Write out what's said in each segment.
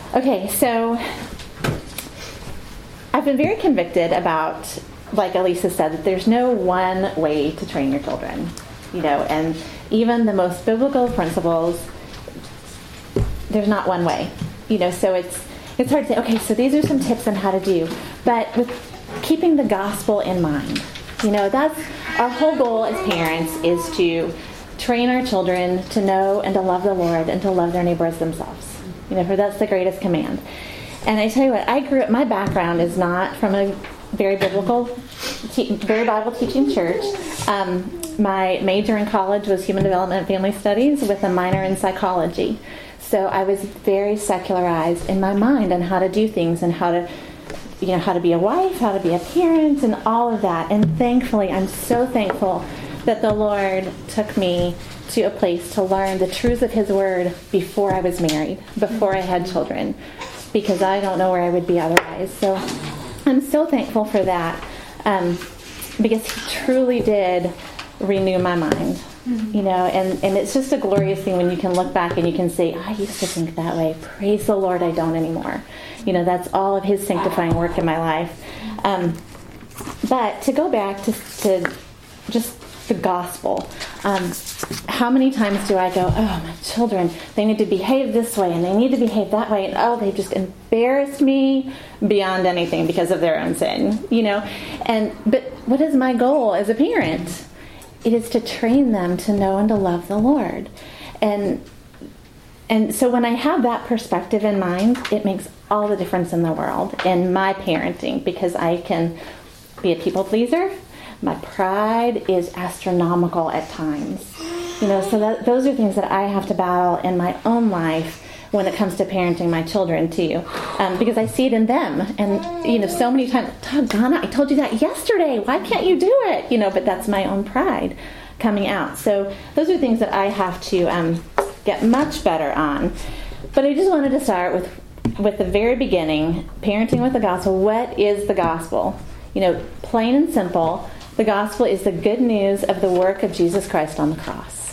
Okay, so I've been very convicted about, like Elisa said, that there's no one way to train your children, and even the most biblical principles, there's not one way, so it's hard to say, okay, so these are some tips on how to do, but with keeping the gospel in mind, that's our whole goal as parents, is to train our children to know and to love the Lord and to love their neighbor as themselves. For that's the greatest command. And I tell you what, my background is not from a very biblical, very Bible teaching church. My major in college was human development and family studies with a minor in psychology. So I was very secularized in my mind on how to do things and how to be a wife, how to be a parent, and all of that. And thankfully, I'm so thankful that the Lord took me to a place to learn the truths of His Word before I was married, before I had children, because I don't know where I would be otherwise. So I'm so thankful for that, because He truly did renew my mind, and it's just a glorious thing when you can look back and you can say, I used to think that way. Praise the Lord, I don't anymore. That's all of His sanctifying work in my life. But to go back to just the gospel, how many times do I go, oh, my children, they need to behave this way and they need to behave that way, and oh, they just embarrassed me beyond anything because of their own sin, but what is my goal as a parent? It is to train them to know and to love the Lord. And so when I have that perspective in mind, it makes all the difference in the world in my parenting, because I can be a people pleaser. My pride is astronomical at times. So those are things that I have to battle in my own life when it comes to parenting my children too, because I see it in them. And so many times, Donna, I told you that yesterday. Why can't you do it? But that's my own pride coming out. So those are things that I have to get much better on. But I just wanted to start with the very beginning, parenting with the gospel. What is the gospel? Plain and simple. The gospel is the good news of the work of Jesus Christ on the cross.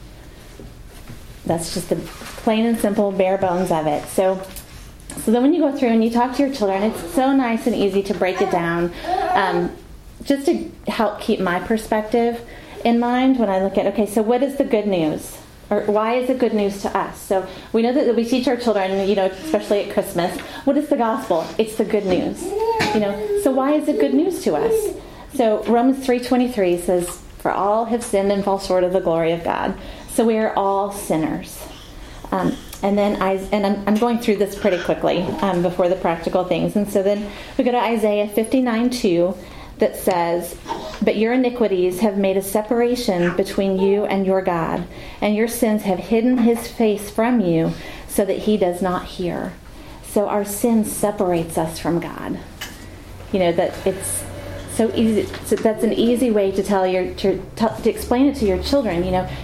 That's just the plain and simple, bare bones of it. So then when you go through and you talk to your children, it's so nice and easy to break it down, just to help keep my perspective in mind when I look at, okay, so what is the good news? Or why is it good news to us? So we know that we teach our children, especially at Christmas, what is the gospel? It's the good news. So why is it good news to us? So Romans 3:23 says, for all have sinned and fall short of the glory of God. So we are all sinners. And then I'm going through this pretty quickly before the practical things. And so then we go to Isaiah 59:2 that says, but your iniquities have made a separation between you and your God, and your sins have hidden His face from you so that He does not hear. So our sin separates us from God. That it's so easy. So that's an easy way to to explain it to your children.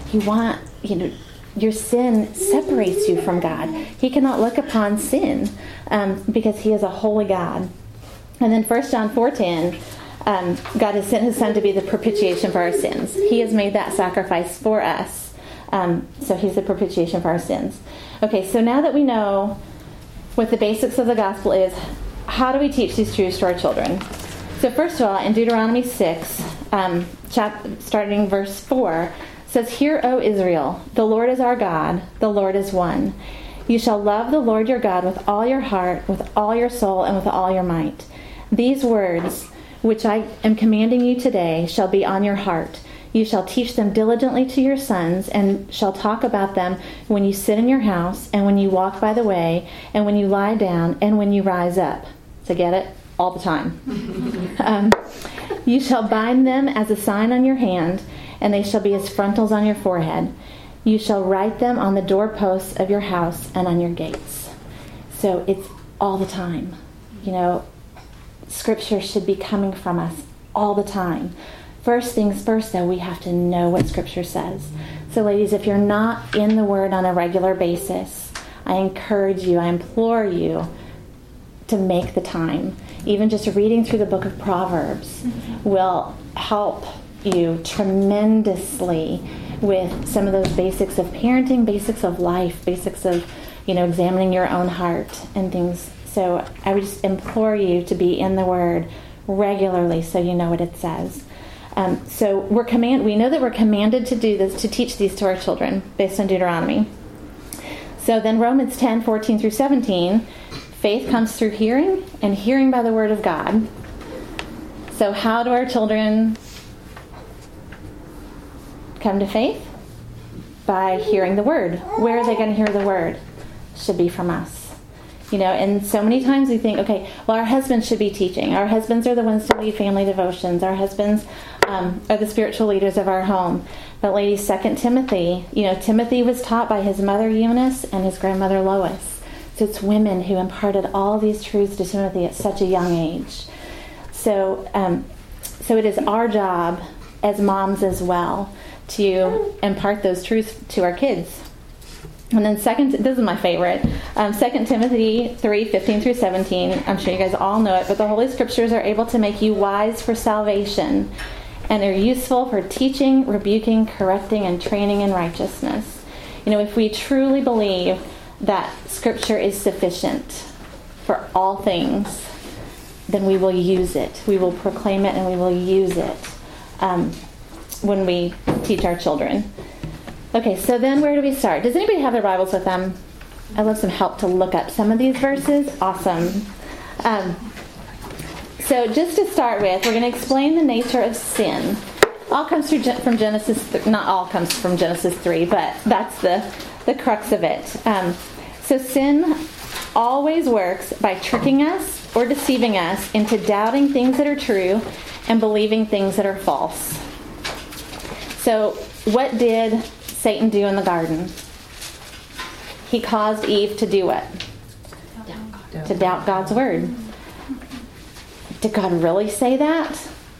Your sin separates you from God. He cannot look upon sin because He is a holy God. And then 1 John 4:10, God has sent His Son to be the propitiation for our sins. He has made that sacrifice for us. So He's the propitiation for our sins. Okay, so now that we know what the basics of the gospel is, how do we teach these truths to our children? So first of all, in Deuteronomy 6, starting verse 4, says, hear, O Israel, the Lord is our God, the Lord is one. You shall love the Lord your God with all your heart, with all your soul, and with all your might. These words, which I am commanding you today, shall be on your heart. You shall teach them diligently to your sons, and shall talk about them when you sit in your house, and when you walk by the way, and when you lie down, and when you rise up. So get it? All the time. You shall bind them as a sign on your hand, and they shall be as frontals on your forehead. You shall write them on the doorposts of your house and on your gates. So it's all the time. Scripture should be coming from us all the time. First things first, though, we have to know what Scripture says. So ladies, if you're not in the Word on a regular basis, I encourage you, I implore you to make the time. Even just reading through the book of Proverbs will help you tremendously with some of those basics of parenting, basics of life, basics of examining your own heart and things. So I would just implore you to be in the Word regularly so you know what it says. So we know that we're commanded to do this, to teach these to our children based on Deuteronomy. So then Romans 10:14 through 17, faith comes through hearing, and hearing by the Word of God. So how do our children come to faith? By hearing the Word. Where are they going to hear the Word? Should be from us. And so many times we think, okay, well, our husbands should be teaching. Our husbands are the ones to lead family devotions. Our husbands are the spiritual leaders of our home. But ladies, 2 Timothy, Timothy was taught by his mother Eunice and his grandmother Lois. So it's women who imparted all these truths to Timothy at such a young age. So it is our job as moms as well to impart those truths to our kids. And then this is my favorite, 2 Timothy 3:15 through 17. I'm sure you guys all know it, but the Holy Scriptures are able to make you wise for salvation, and they're useful for teaching, rebuking, correcting, and training in righteousness. If we truly believe that Scripture is sufficient for all things, then we will use it. We will proclaim it, and we will use it when we teach our children. Okay, so then where do we start? Does anybody have their Bibles with them? I'd love some help to look up some of these verses. Awesome. So just to start with, we're going to explain the nature of sin. All comes from Genesis. Not all comes from Genesis 3, but that's the crux of it. So sin always works by tricking us or deceiving us into doubting things that are true and believing things that are false. So what did Satan do in the garden? He caused Eve to do what? To doubt God's word. Did God really say that?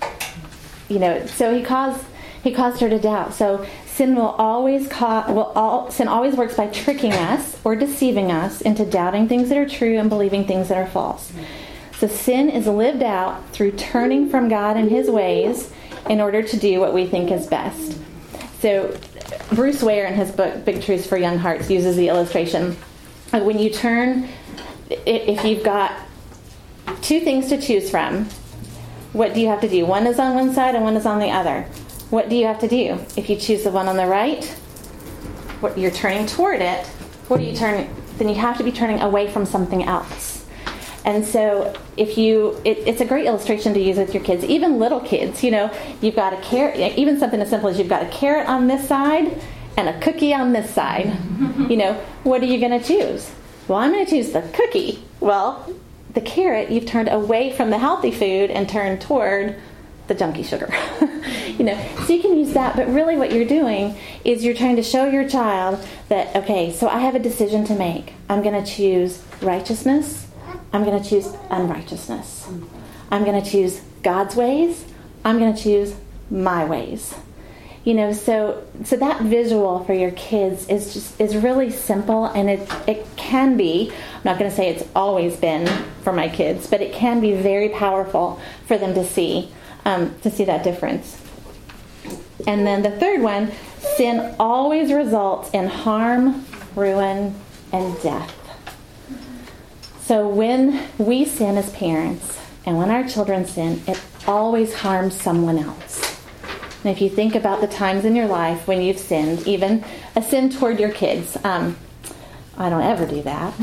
So he caused her to doubt. So sin sin always works by tricking us or deceiving us into doubting things that are true and believing things that are false. So sin is lived out through turning from God and His ways in order to do what we think is best. So Bruce Ware in his book, Big Truths for Young Hearts, uses the illustration of when you turn, if you've got two things to choose from, what do you have to do? One is on one side and one is on the other. What do you have to do? If you choose the one on the right, you're turning toward it. What are you turning? Then you have to be turning away from something else. And so it's a great illustration to use with your kids, even little kids. You've got a carrot, even something as simple as you've got a carrot on this side and a cookie on this side. What are you going to choose? Well, I'm going to choose the cookie. Well, the carrot, you've turned away from the healthy food and turned toward the junky sugar. So you can use that, but really what you're doing is you're trying to show your child that, okay, so I have a decision to make. I'm going to choose righteousness. I'm going to choose unrighteousness. I'm going to choose God's ways. I'm going to choose my ways. So that visual for your kids is really simple, and it can be, I'm not going to say it's always been for my kids, but it can be very powerful for them to see that difference. And then the third one, sin always results in harm, ruin, and death. So when we sin as parents, and when our children sin, it always harms someone else. And if you think about the times in your life when you've sinned, even a sin toward your kids, I don't ever do that.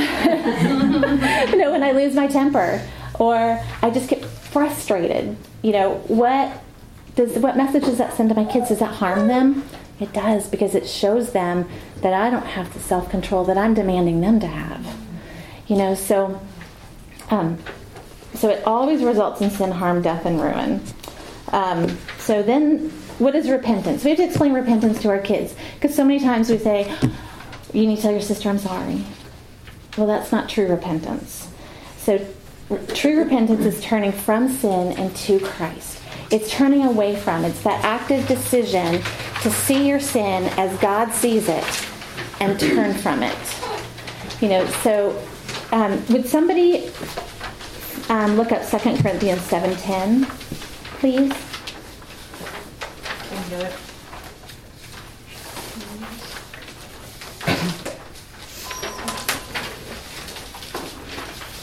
But, when I lose my temper, or I just get frustrated, what message does that send to my kids? Does that harm them? It does, because it shows them that I don't have the self-control that I'm demanding them to have. So it always results in sin, harm, death, and ruin. So then, what is repentance? We have to explain repentance to our kids, because so many times we say, you need to tell your sister I'm sorry. Well, that's not true repentance. So true repentance is turning from sin and to Christ. It's turning away from. It's that active decision to see your sin as God sees it and turn from it. So would somebody look up 2 Corinthians 7:10, please? Can you do it?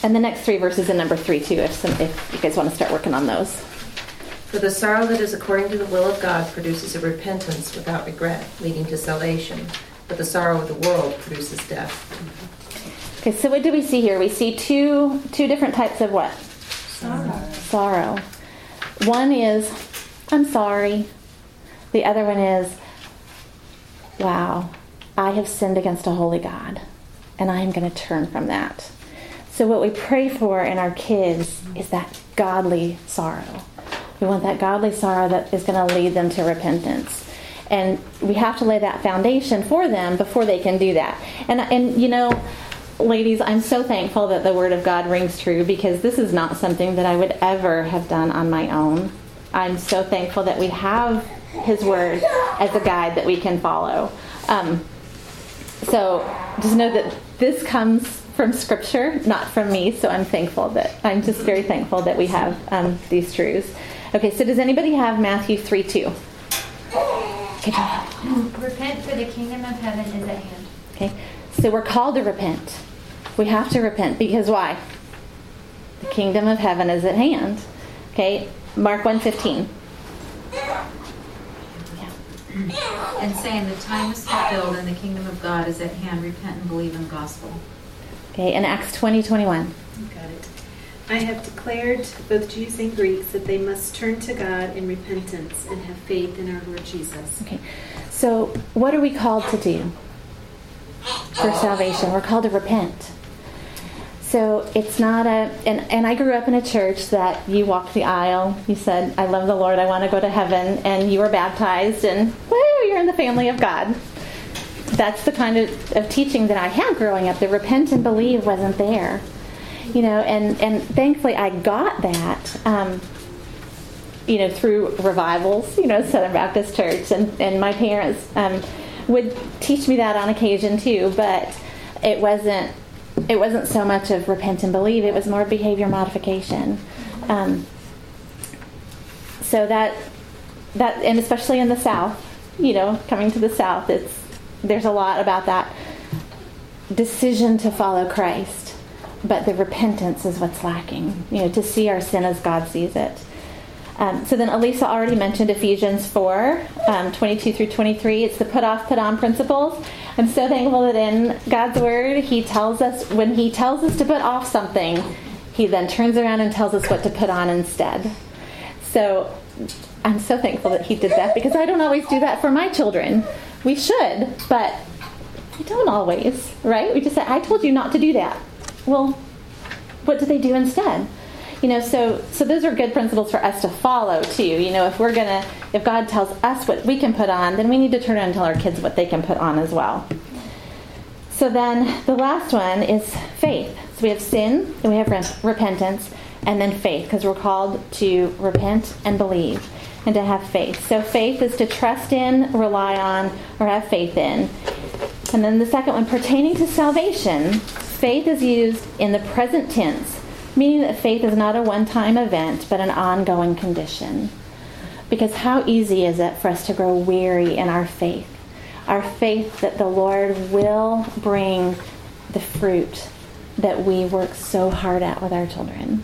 And the next 3 verses in number 3 too, if you guys want to start working on those. For the sorrow that is according to the will of God produces a repentance without regret, leading to salvation. But the sorrow of the world produces death. Okay, so what do we see here? We see two different types of what? Sorrow. One is, I'm sorry. The other one is, wow, I have sinned against a holy God, and I am going to turn from that. So what we pray for in our kids is that godly sorrow. We want that godly sorrow that is going to lead them to repentance. And we have to lay that foundation for them before they can do that. And you know, ladies, I'm so thankful that the Word of God rings true, because this is not something that I would ever have done on my own. I'm so thankful that we have His Word as a guide that we can follow. So just know that this comes from Scripture, not from me. So I'm just very thankful that we have these truths. Okay, so does anybody have Matthew 3:2? Repent, for the kingdom of heaven is at hand. Okay, so we're called to repent. We have to repent because why? The kingdom of heaven is at hand. Okay, Mark 1:15. And saying the time is fulfilled and the kingdom of God is at hand. Repent and believe in the gospel. Okay, and Acts 20:21. Got it. I have declared to both Jews and Greeks that they must turn to God in repentance and have faith in our Lord Jesus. Okay, so what are we called to do for salvation? We're called to repent. So it's not and I grew up in a church that you walked the aisle, you said, I love the Lord, I want to go to heaven, and you were baptized, and woo, you're in the family of God. That's the kind of teaching that I had growing up. The repent and believe wasn't there. You know, and thankfully I got that, through revivals, Southern Baptist Church, and my parents would teach me that on occasion too, but it wasn't so much of repent and believe, it was more behavior modification. So that, and especially in the South, coming to the South, there's a lot about that decision to follow Christ. But the repentance is what's lacking, to see our sin as God sees it. So then Elisa already mentioned Ephesians 4, 22 through 23. It's the put off, put on principles. I'm so thankful that in God's Word, He tells us, when He tells us to put off something, He then turns around and tells us what to put on instead. So I'm so thankful that He did that, because I don't always do that for my children. We should, but we don't always, right? We just say, I told you not to do that. Well, what do they do instead? So those are good principles for us to follow too. If God tells us what we can put on, then we need to turn around and tell our kids what they can put on as well. So then the last one is faith. So we have sin, and we have repentance, and then faith, because we're called to repent and believe and to have faith. So faith is to trust in, rely on, or have faith in. And then the second one, pertaining to salvation, faith is used in the present tense, meaning that faith is not a one-time event, but an ongoing condition. Because how easy is it for us to grow weary in our faith? Our faith that the Lord will bring the fruit that we work so hard at with our children.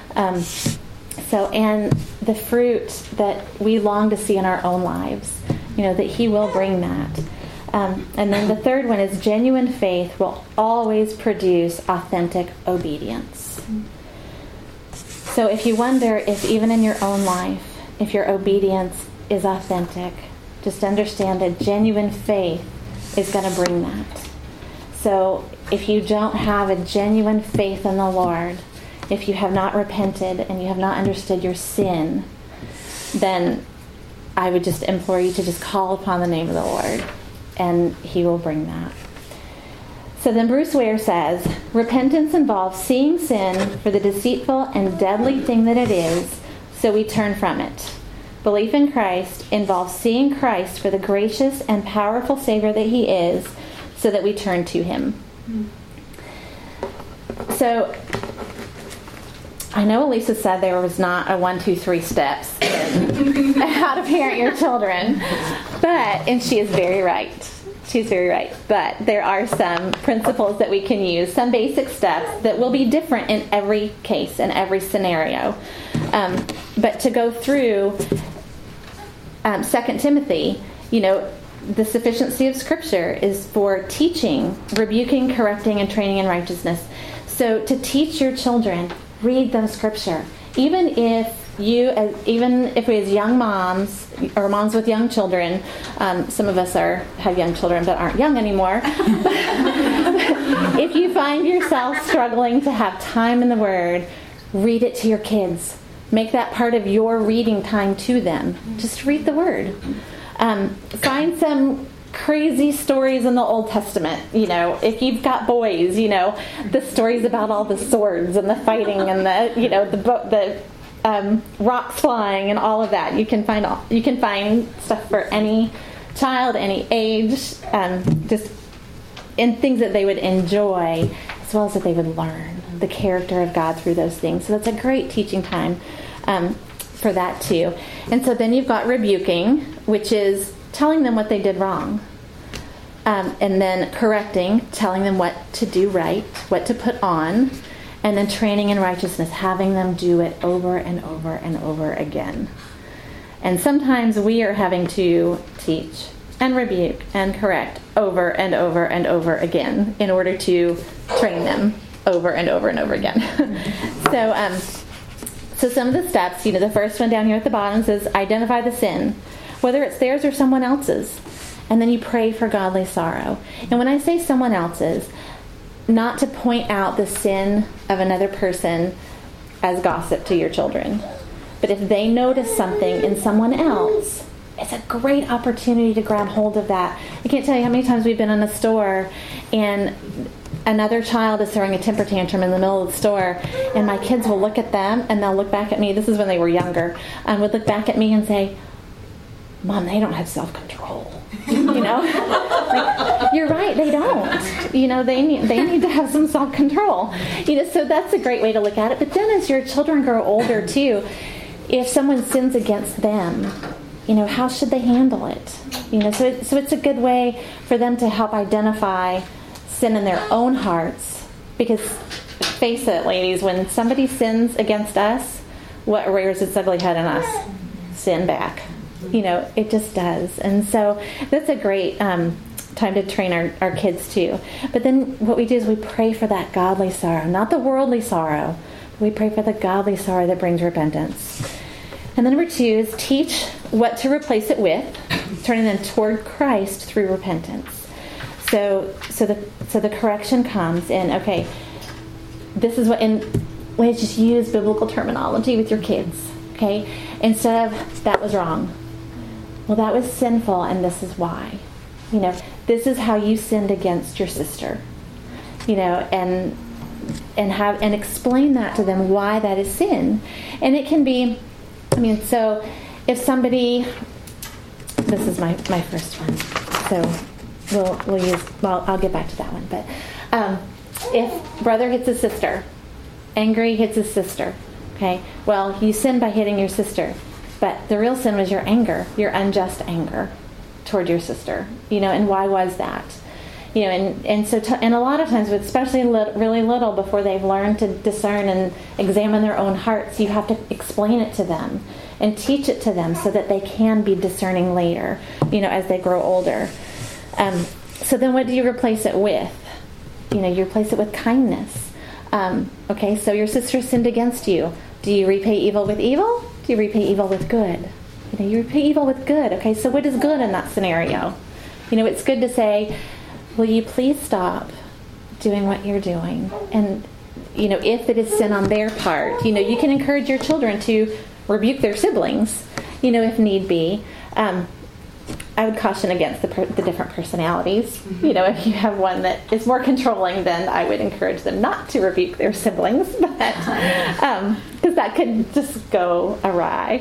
And the fruit that we long to see in our own lives, that He will bring that. And then the third one is genuine faith will always produce authentic obedience. So if you wonder if even in your own life, if your obedience is authentic, just understand that genuine faith is going to bring that. So if you don't have a genuine faith in the Lord, if you have not repented and you have not understood your sin, then I would just implore you to just call upon the name of the Lord, and He will bring that. So then Bruce Ware says, repentance involves seeing sin for the deceitful and deadly thing that it is, so we turn from it. Belief in Christ involves seeing Christ for the gracious and powerful Savior that He is, so that we turn to Him. So I know Elisa said there was not a 1, 2, 3 steps in how to parent your children, and she is very right. She's very right. But there are some principles that we can use, some basic steps that will be different in every case, in every scenario. But to go through 2 Timothy, the sufficiency of Scripture is for teaching, rebuking, correcting, and training in righteousness. So to teach your children, read them Scripture. Even if we as young moms or moms with young children, some of us have young children but aren't young anymore. If you find yourself struggling to have time in the Word, read it to your kids. Make that part of your reading time to them. Just read the Word. Find some crazy stories in the Old Testament. If you've got boys, the stories about all the swords and the fighting and the rocks flying and all of that. You can find stuff for any child, any age, just in things that they would enjoy, as well as that they would learn the character of God through those things. So that's a great teaching time for that too. And so then you've got rebuking, which is telling them what they did wrong. And then correcting, telling them what to do right, what to put on. And then training in righteousness, having them do it over and over and over again. And sometimes we are having to teach and rebuke and correct over and over and over again in order to train them over and over and over again. So some of the steps, the first one down here at the bottom says identify the sin, whether it's theirs or someone else's. And then you pray for godly sorrow. And when I say someone else's, not to point out the sin of another person as gossip to your children. But if they notice something in someone else, it's a great opportunity to grab hold of that. I can't tell you how many times we've been in a store and another child is throwing a temper tantrum in the middle of the store, and my kids will look at them and they'll look back at me. This is when they were younger. Would look back at me and say, "Mom, they don't have self-control." Like, you're right, they don't. They need to have some self-control. So that's a great way to look at it. But then as your children grow older too, if someone sins against them, how should they handle it? So it's a good way for them to help identify sin in their own hearts. Because face it, ladies, when somebody sins against us, what rears its ugly head on us? Sin back. It just does. And so that's a great time to train our kids too. But then what we do is we pray for that godly sorrow, not the worldly sorrow. We pray for the godly sorrow that brings repentance. And then number 2 is teach what to replace it with, turning them toward Christ through repentance. So the correction comes in, okay, this is what, and we just use biblical terminology with your kids, okay? Instead of, that was wrong. Well, that was sinful, and this is why. This is how you sinned against your sister. And explain that to them why that is sin. And it can be, so if somebody, this is my first one, so we'll use, I'll get back to that one. But if brother hits his sister, angry hits his sister, okay, well, you sinned by hitting your sister. But the real sin was your anger, your unjust anger toward your sister, and why was that? And so and a lot of times, especially really little, before they've learned to discern and examine their own hearts, you have to explain it to them and teach it to them so that they can be discerning later, as they grow older. So then what do you replace it with? You replace it with kindness. Okay, so your sister sinned against you. Do you repay evil with evil? Do you repay evil with good? You repay evil with good. Okay, so what is good in that scenario? It's good to say, will you please stop doing what you're doing? And, if it is sin on their part, you can encourage your children to rebuke their siblings, if need be. I would caution against the different personalities. If you have one that is more controlling, then I would encourage them not to rebuke their siblings, because that could just go awry.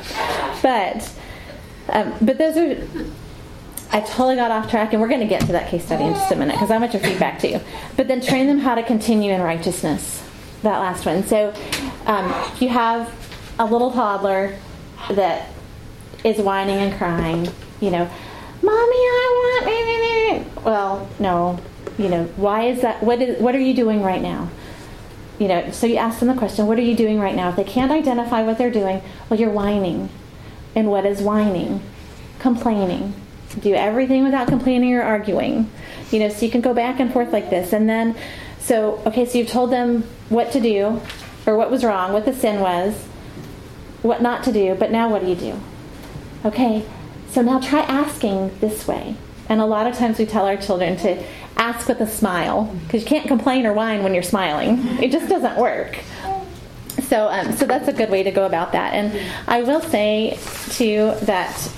But those are. I totally got off track, and we're going to get to that case study in just a minute because I want your feedback too. But then train them how to continue in righteousness. That last one. So if you have a little toddler that is whining and crying, Mommy, I want. Well, no. Why is that? What are you doing right now? So you ask them the question, what are you doing right now? If they can't identify what they're doing, well, you're whining. And what is whining? Complaining. Do everything without complaining or arguing. So you can go back and forth like this. And then, so you've told them what to do, or what was wrong, what the sin was, what not to do, but now what do you do? Okay, so now try asking this way. And a lot of times we tell our children to ask with a smile, because you can't complain or whine when you're smiling. It just doesn't work. So that's a good way to go about that. And I will say, too, that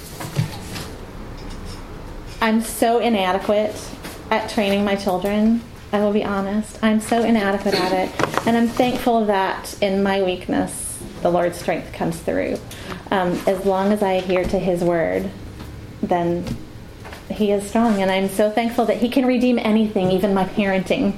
I'm so inadequate at training my children. I will be honest. I'm so inadequate at it. And I'm thankful that in my weakness, the Lord's strength comes through. As long as I adhere to His word, then He is strong. And I'm so thankful that He can redeem anything, even my parenting.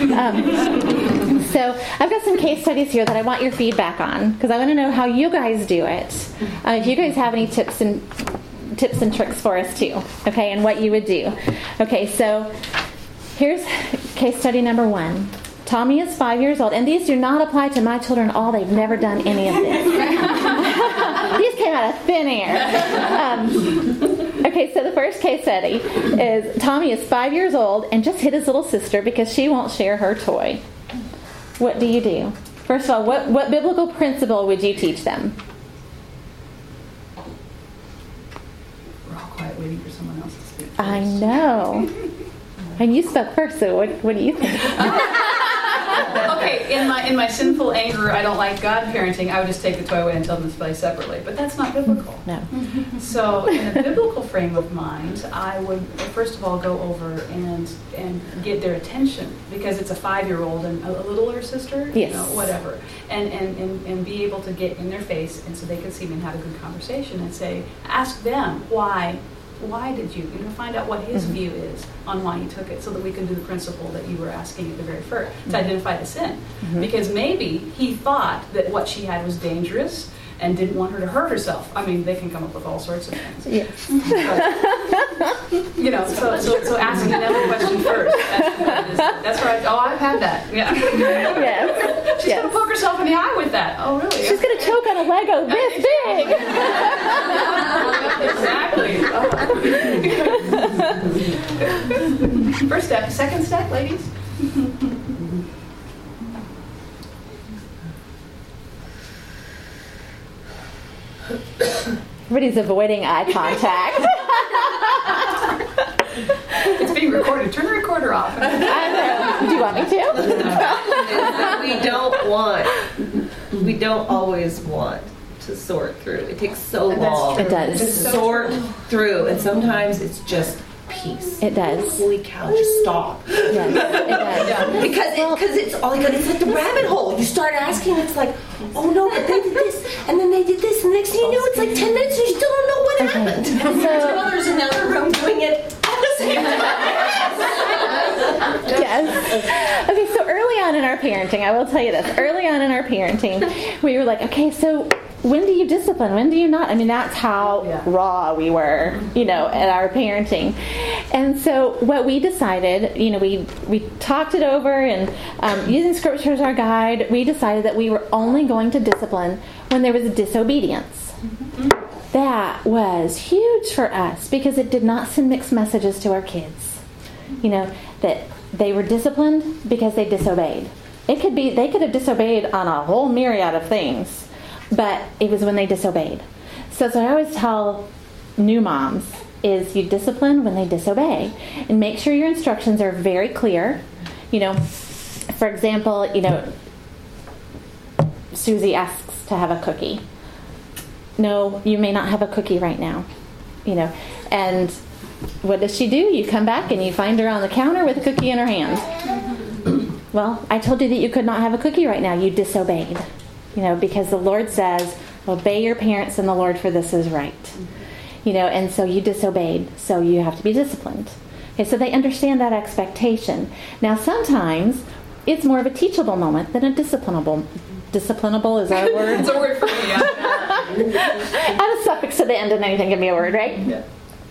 So I've got some case studies here that I want your feedback on, because I want to know how you guys do it. If you guys have any tips and tricks for us too, okay, and what you would do. Okay, so here's case study number 1. Tommy is 5 years old, and these do not apply to my children at all. They've never done any of this. These came out of thin air. Okay, so the first case study is Tommy is 5 years old and just hit his little sister because she won't share her toy. What do you do? First of all, what biblical principle would you teach them? We're all quiet waiting for someone else to speak first. I know. And you spoke first, so what do you think? Okay, in my sinful anger, I don't like God parenting, I would just take the toy away and tell them to play separately. But that's not biblical. No. So in a biblical frame of mind, I would first of all go over and get their attention, because it's a 5-year-old and a littler sister, yes, whatever, and be able to get in their face, and so they can see me and have a good conversation and say, ask them why did you find out what his view is on why you took it, so that we can do the principle that you were asking at the very first, to identify the sin. Because maybe he thought that what she had was dangerous and didn't want her to hurt herself. I mean, they can come up with all sorts of things. Yes. But, so asking them a question first. That's right. Oh, I've had that. Yeah. Yes. She's going to poke herself in the eye with that. Oh, really? She's going to choke on a Lego this big. Exactly. First step. Second step, ladies. Everybody's avoiding eye contact. It's being recorded. Turn the recorder off. I know. Do you want me to? We don't always want to sort through. It takes so long. It does. To sort through, and sometimes it's just peace. It does. Holy cow, just stop. Yes, it does. Because it's all like it's like the rabbit hole. You start asking, it's like, oh no, but they did this, and then they did this, and the next thing you know, it's like 10 minutes, and you still don't know what happened. So, There's another room doing it at the same time. Yes. Okay, so early on in our parenting, I will tell you this. Early on in our parenting, we were like, okay, so when do you discipline? When do you not? I mean, that's how raw we were, at our parenting. And so what we decided, we talked it over, and using Scripture as our guide, we decided that we were only going to discipline when there was a disobedience. Mm-hmm. That was huge for us, because it did not send mixed messages to our kids. That they were disciplined because they disobeyed. They could have disobeyed on a whole myriad of things, but it was when they disobeyed. So I always tell new moms is you discipline when they disobey, and make sure your instructions are very clear. For example, Susie asks to have a cookie. No, you may not have a cookie right now. And what does she do? You come back and you find her on the counter with a cookie in her hand. Well, I told you that you could not have a cookie right now. You disobeyed. Because the Lord says, obey your parents in the Lord, for this is right. And so you disobeyed, so you have to be disciplined. Okay, so they understand that expectation. Now, sometimes it's more of a teachable moment than a disciplinable. Disciplinable is that a word? It's a word for me, yeah. Add a suffix to the end and anything can be a word, right? Yeah.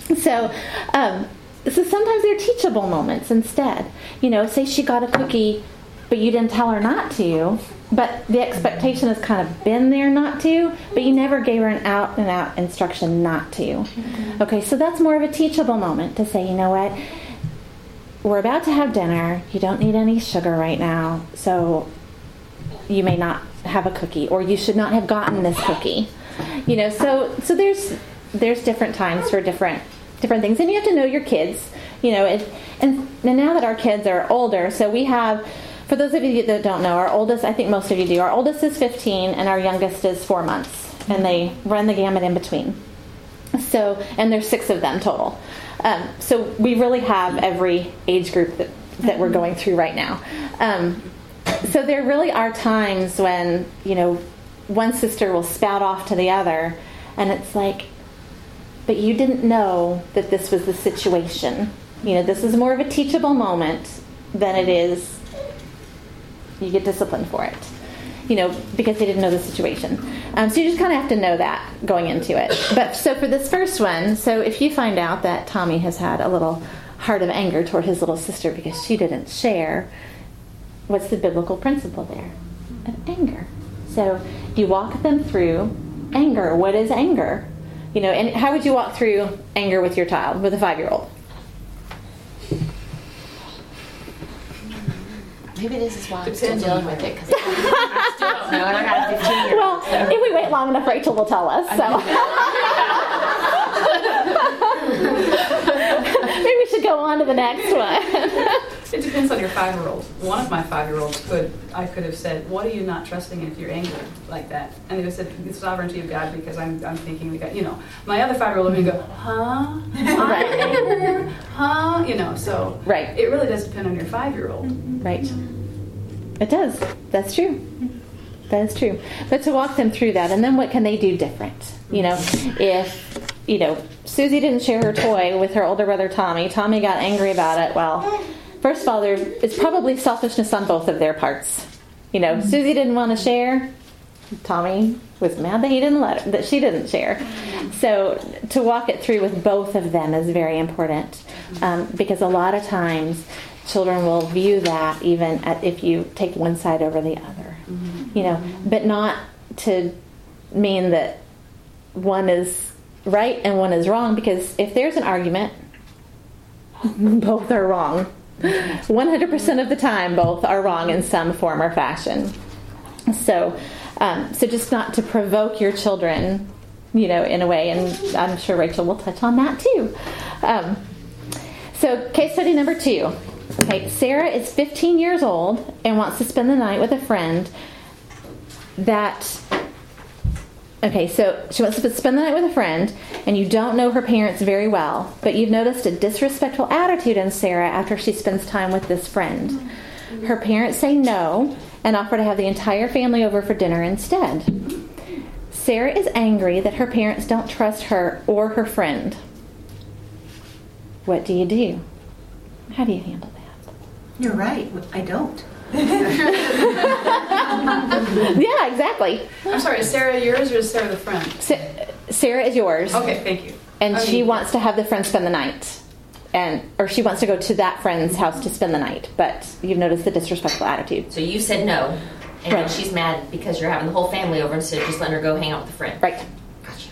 So sometimes they're teachable moments instead. Say she got a cookie, but you didn't tell her not to, but the expectation has kind of been there not to, but you never gave her an out and out instruction not to. Okay, so that's more of a teachable moment to say, you know what, we're about to have dinner, you don't need any sugar right now, so you may not have a cookie, or you should not have gotten this cookie. So there's different times for different things, and you have to know your kids, and now that our kids are older, so we have, for those of you that don't know, our oldest, I think most of you do, our oldest is 15 and our youngest is 4 months, and they run the gamut in between. So, and there's 6 of them total. So we really have every age group that we're going through right now. So there really are times when, one sister will spout off to the other, and it's like, but you didn't know that this was the situation. This is more of a teachable moment than it is you get disciplined for it, because they didn't know the situation. So you just kind of have to know that going into it. But so for this first one, so if you find out that Tommy has had a little heart of anger toward his little sister because she didn't share, what's the biblical principle there? Of anger. So you walk them through anger. What is anger? And how would you walk through anger with your child, with a 5-year-old? Maybe this is why I'm still dealing with it, because I still don't know, and I got a 15-year-old. Well, if we wait long enough, Rachel will tell us. So maybe we should go on to the next one. It depends on your 5-year-old. One of my 5-year-olds I could have said, "What are you not trusting if you're angry like that?" And they would have said, "The sovereignty of God, because I'm thinking we got." My other 5-year-old would go, "Huh? Right. Huh?" So right. It really does depend on your 5-year-old. Right. It does. That's true. That is true. But to walk them through that, and then what can they do different? If Susie didn't share her toy with her older brother Tommy got angry about it. Well, first of all, it's probably selfishness on both of their parts. Susie didn't want to share. Tommy was mad that that she didn't share. So to walk it through with both of them is very important, because a lot of times children will view that even if you take one side over the other, but not to mean that one is right and one is wrong, because if there's an argument, both are wrong. 100% of the time, both are wrong in some form or fashion. So just not to provoke your children, in a way, and I'm sure Rachel will touch on that too. So case study number 2. Okay, Sarah is 15 years old and wants to spend the night with a friend so she wants to spend the night with a friend, and you don't know her parents very well, but you've noticed a disrespectful attitude in Sarah after she spends time with this friend. Her parents say no and offer to have the entire family over for dinner instead. Sarah is angry that her parents don't trust her or her friend. What do you do? How do you handle that? You're right. I don't. Yeah, exactly. I'm sorry, is Sarah yours or is Sarah the friend? Sarah is yours. Okay, thank you. And she wants to have the friend spend the night. Or she wants to go to that friend's house to spend the night. But you've noticed the disrespectful attitude. So you said no, and right. then she's mad because you're having the whole family over instead of just letting her go hang out with a friend. Right. Gotcha.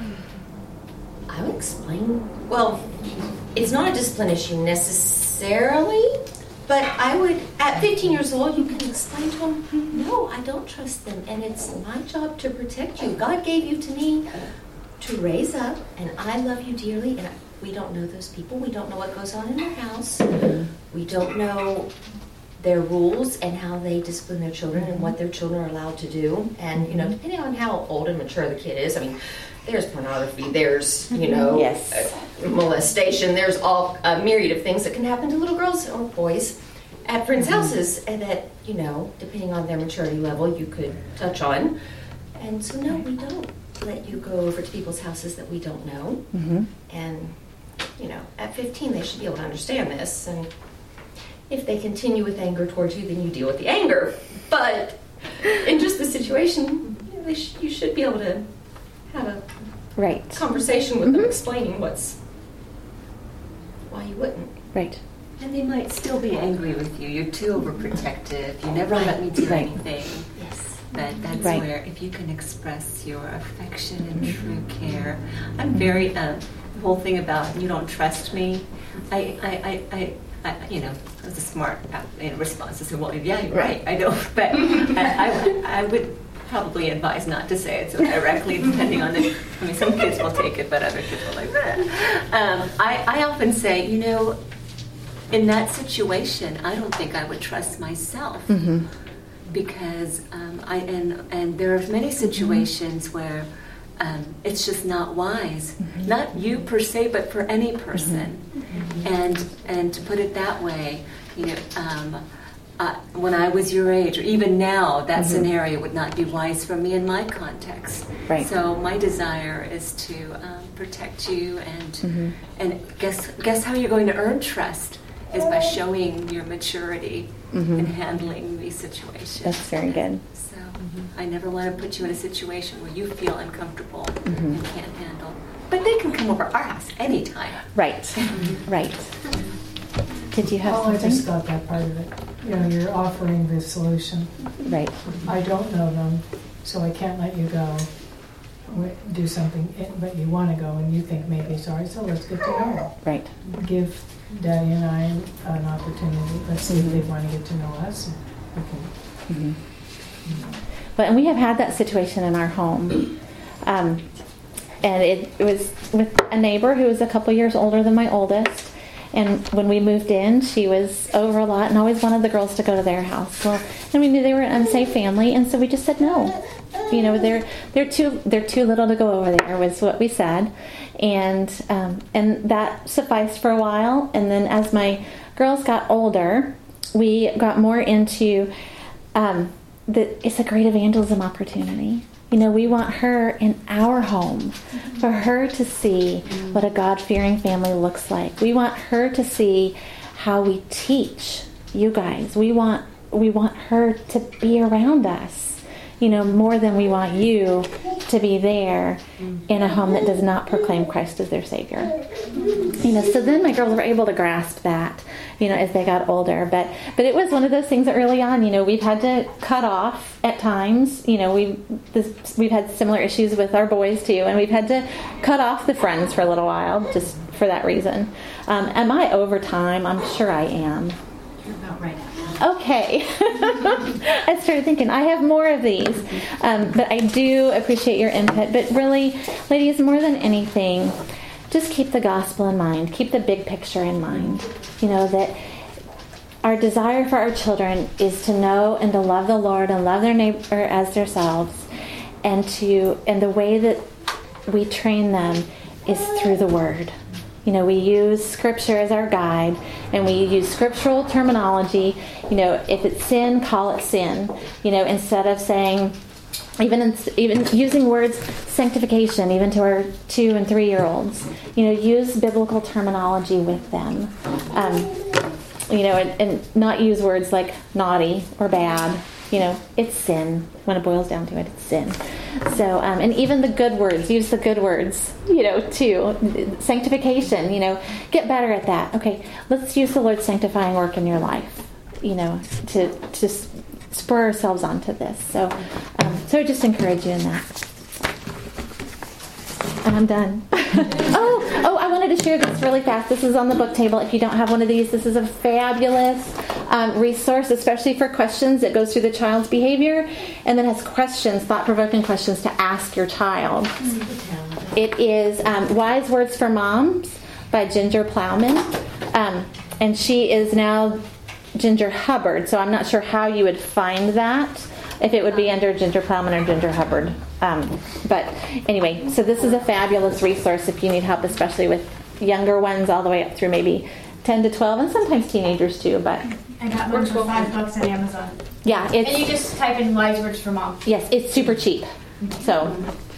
I would explain. Well, it's not a discipline issue necessarily, but I would, at 15 years old, you can explain to them, no, I don't trust them, and it's my job to protect you. God gave you to me to raise up, and I love you dearly, and we don't know those people. We don't know what goes on in their house. We don't know their rules and how they discipline their children and what their children are allowed to do. And, depending on how old and mature the kid is, there's pornography, there's, yes. Molestation, there's a myriad of things that can happen to little girls or boys at friends' houses, and that, depending on their maturity level, you could touch on. And so, no, we don't let you go over to people's houses that we don't know. Mm-hmm. And, at 15, they should be able to understand this. And if they continue with anger towards you, then you deal with the anger. But in just the situation, you should be able to have a right. conversation with them, explaining what's why you wouldn't. Right. And they might still be angry with you. You're too overprotective. You never let me do Right. anything. Yes. But that's Right. where, if you can express your affection and true care. I'm very, the whole thing about you don't trust me, I was a smart response. I said, well, yeah, you're right, I don't. But I would probably advise not to say it so directly, depending on some kids will take it, but other kids will like that. I often say, in that situation, I don't think I would trust myself. Mm-hmm. Because and there are many situations where it's just not wise, not you per se, but for any person. And to put it that way, when I was your age, or even now, that scenario would not be wise for me in my context. Right. So my desire is to protect you, and guess how you're going to earn trust is by showing your maturity in handling these situations. That's very good. So I never want to put you in a situation where you feel uncomfortable and can't handle. But they can come over our house anytime. Right. Right. Did you have I something? just got that part of it. You're offering the solution. Right. I don't know them, so I can't let you go. Do something, but you want to go, and you think maybe sorry. So let's get to know. Right. Give Daddy and I an opportunity. Let's see if they want to get to know us. Okay. But and we have had that situation in our home, and it was with a neighbor who was a couple years older than my oldest. And when we moved in, she was over a lot and always wanted the girls to go to their house. Well, and we knew they were an unsafe family, and so we just said no. They're too little to go over there, was what we said, and that sufficed for a while. And then as my girls got older, we got more into it's a great evangelism opportunity. We want her in our home, for her to see what a God-fearing family looks like. We want her to see how we teach you guys. We want her to be around us, more than we want you to be there in a home that does not proclaim Christ as their Savior. So then my girls were able to grasp that, as they got older. But it was one of those things that early on, we've had to cut off at times. We've had similar issues with our boys too, and we've had to cut off the friends for a little while just for that reason. Am I over time? I'm sure I am. You're about right now. Okay. I started thinking, I have more of these. But I do appreciate your input. But really, ladies, more than anything, just keep the gospel in mind. Keep the big picture in mind. That our desire for our children is to know and to love the Lord and love their neighbor as themselves. And the way that we train them is through the Word. We use Scripture as our guide, and we use scriptural terminology. If it's sin, call it sin. Instead of saying, even using words sanctification, even to our 2 and 3 year olds. Use biblical terminology with them. And not use words like naughty or bad. It's sin. When it boils down to it, it's sin. So, and even the good words, use the good words, too. Sanctification, get better at that. Okay, let's use the Lord's sanctifying work in your life, to spur ourselves onto this. So I just encourage you in that. And I'm done. Oh, I wanted to share this really fast. This is on the book table. If you don't have one of these, this is a fabulous resource, especially for questions. It goes through the child's behavior and then has questions, thought-provoking questions to ask your child. It is Wise Words for Moms by Ginger Plowman. And she is now Ginger Hubbard, so I'm not sure how you would find that, if it would be under Ginger Plowman or Ginger Hubbard. But anyway, so this is a fabulous resource if you need help, especially with younger ones all the way up through maybe 10 to 12, and sometimes teenagers too. But I got one for $5 on Amazon. Yeah, And you just type in Wise Words for Mom. Yes, it's super cheap. So